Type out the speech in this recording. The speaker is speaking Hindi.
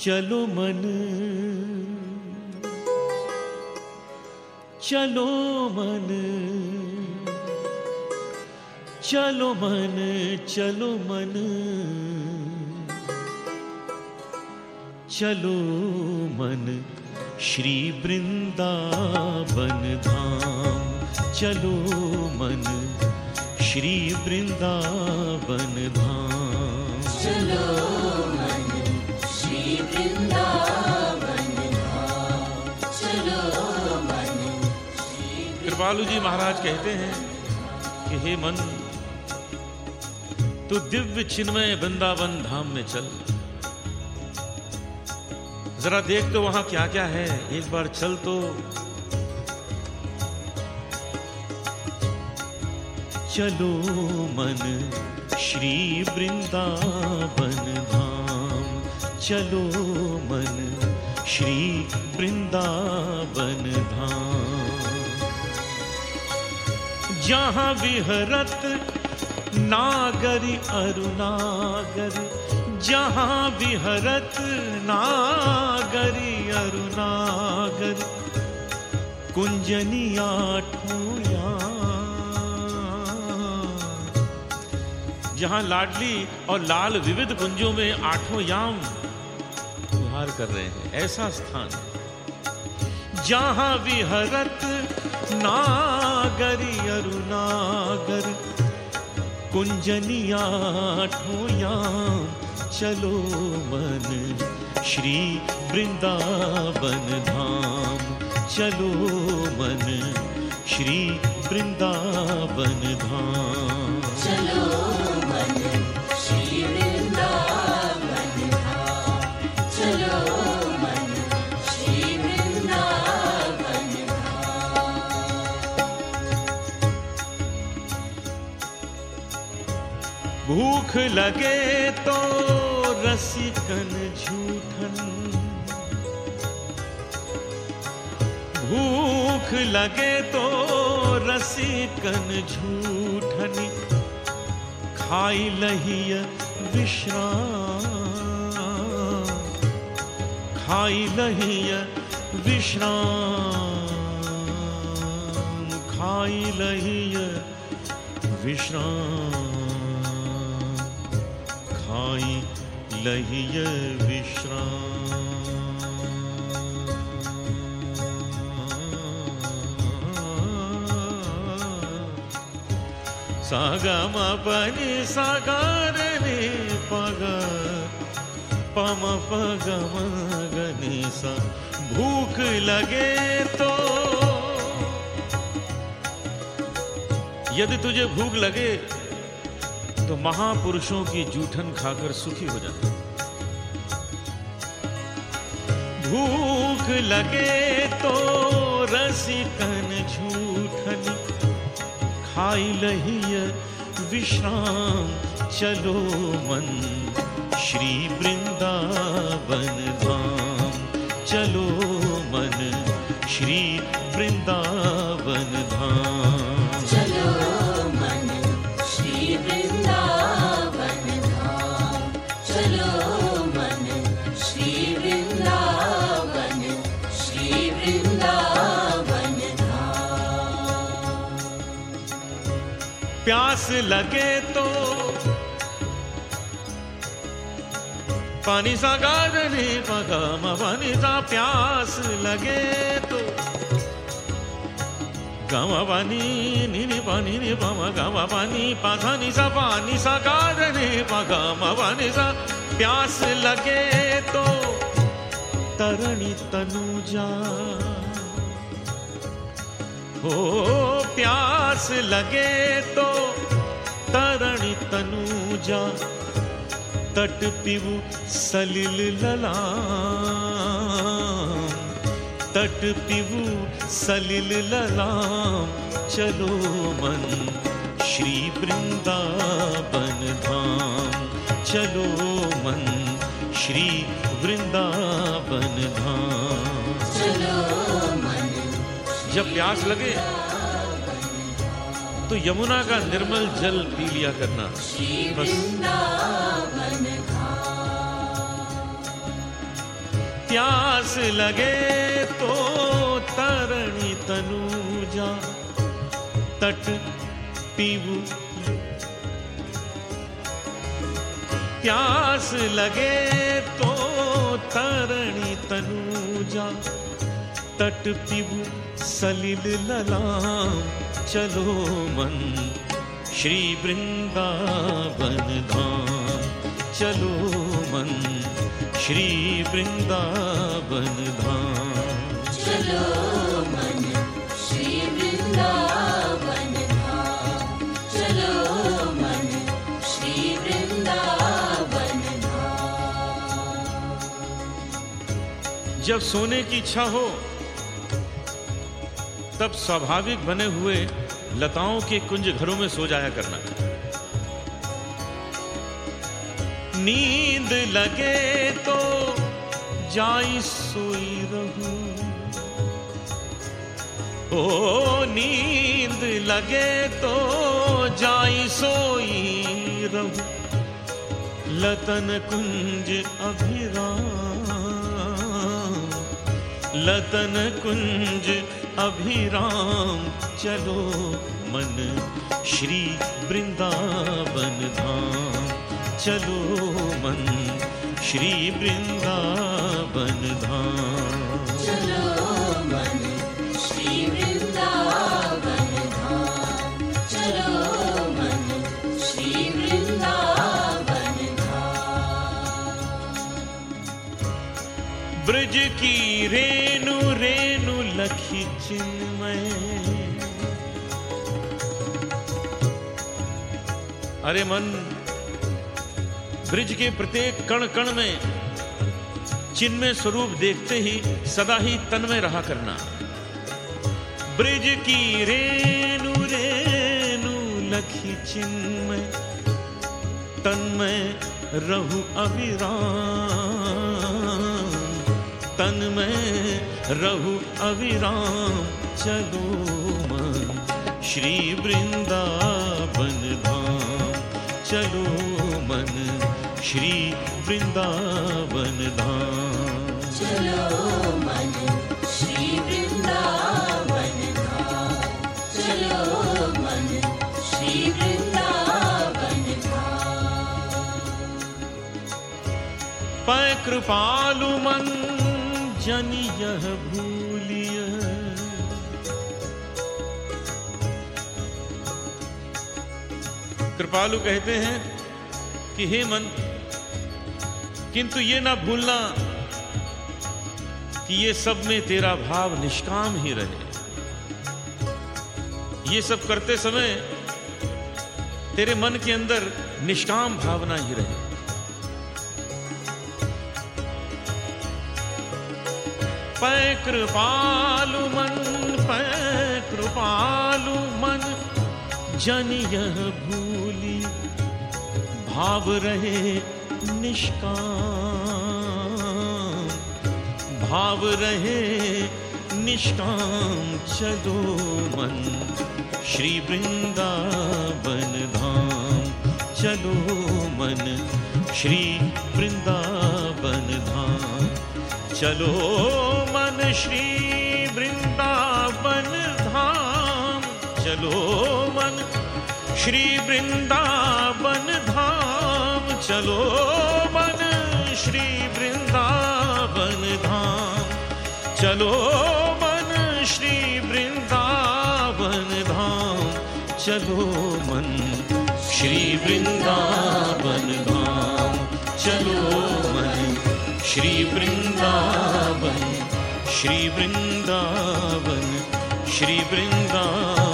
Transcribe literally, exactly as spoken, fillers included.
चलो मन चलो मन चलो मन चलो मन चलो मन श्री वृंदावन धाम। चलो मन श्री वृंदावन धाम। चलो मन श्री वृंदावन धाम। चलो मन श्री। कृपालु जी महाराज कहते हैं कि हे मन, तू दिव्य चिन्मय वृंदावन धाम में चल, जरा देख तो वहां क्या क्या है, एक बार चल तो। चलो मन श्री वृंदावन धाम। चलो मन श्री वृंदावन धाम। जहां विहरत नागरी अरुनागर, जहां विहरत नागरी अरुनागर, कुंजनी आठों जहां लाडली और लाल विविध कुंजों में आठों याम विहार कर रहे हैं, ऐसा स्थान जहां विहरत नागरी अरुनागर, कुंजनी आठों याम। चलो मन श्री वृंदावन धाम। चलो मन श्री वृंदावन धाम। चलो मन श्री वृंदावन धाम। चलो मन श्री वृंदावन धाम। भूख लगे तो रसिकन झूठन, भूख लगे तो रसिकन झूठन, खाई लहिय विश्राम, खाई लहिय विश्राम, खाई लहिय विश्राम, खाई लहिय विश्राम। सागा मा पनि सागा रे पग पम पग मगनि सा। भूख लगे तो, यदि तुझे भूख लगे तो महापुरुषों की जूठन खाकर सुखी हो जाना। भूख लगे तो रसिकन झूठन, खाई लहिय विश्राम। चलो मन श्री वृंदावन धाम। चलो मन श्री वृंदावन धाम। चलो मन श्री वृंदावन धाम। चलो मन श्री वृंदावन, श्री वृंदावन धाम। प्यास लगे तो पानी सा गारने पगा पानी सा। प्यास लगे तो गावा पानी नी पानी नी पामा गावा पानी पाथा नी सा। पानी सा गारने पगा पानी सा। प्यास लगे तो तरणी तनुजा हो। प्यास लगे तो तरणी तनुजा, तट पिबु सलिल ललाम, तट पिबु सलिल ललाम। चलो मन श्री वृंदावन धाम। चलो मन श्री वृंदावन धाम। चलो मन। जब प्यास लगे तो यमुना का निर्मल जल पी लिया करना बस। प्यास लगे तो तरणी तनुजा तट पीवू, प्यास लगे तो तरणी तनुजा तट पीवू सलिल ललाम, चलो मन श्री वृंदावन धाम, चलो मन श्री वृंदावन धाम, चलो मन श्री वृंदावन धाम, चलो मन श्री वृंदावन धाम। जब सोने की इच्छा हो तब स्वाभाविक बने हुए लताओं के कुंज घरों में सो जाया करना। नींद लगे तो जाई सोई रहूं, ओ नींद लगे तो जाई सोई रहूं, लतन कुंज अभिराम, लतन कुंज अभिराम, चलो मन श्री वृंदावन धाम, चलो मन श्री वृंदावन धाम, चलो मन श्री वृंदावन धाम, चलो मन श्री वृंदावन धाम। ब्रज की रेणु रेणु लखी चिन्मय, अरे मन ब्रिज के प्रत्येक कण कण में चिन्मय स्वरूप देखते ही सदा ही तन्मय रहा करना। ब्रिज की रेणु रेणु लखी चिन्मय, तन्मय रहु अविराम, तन्मय रहु अविराम, चलो मन श्री वृंदावन धाम, चलो मन श्री वृंदावन धाम, चलो मन श्री वृंदावन धाम, चलो मन श्री वृंदावन धाम। पै कृपालु मन जन यह भूलिय, कृपालु कहते हैं कि हे मन, किंतु ये ना भूलना कि ये सब में तेरा भाव निष्काम ही रहे। ये सब करते समय तेरे मन के अंदर निष्काम भावना ही रहे। पै कृपालु मन, पै कृपालु मन जन यह भूली, भाव रहे निष्काम, भाव रहे निष्काम, चलो मन श्री वृंदावन धाम, चलो मन श्री वृंदावन धाम, चलो मन श्री वृंदावन धाम, चलो मन श्री वृंदावन धाम, चलो मन श्री वृंदावन धाम, चलो मन श्री वृंदावन धाम, चलो मन श्री वृंदावन धाम, चलो मन श्री वृंदावन, श्री वृंदावन, श्री वृंदावन।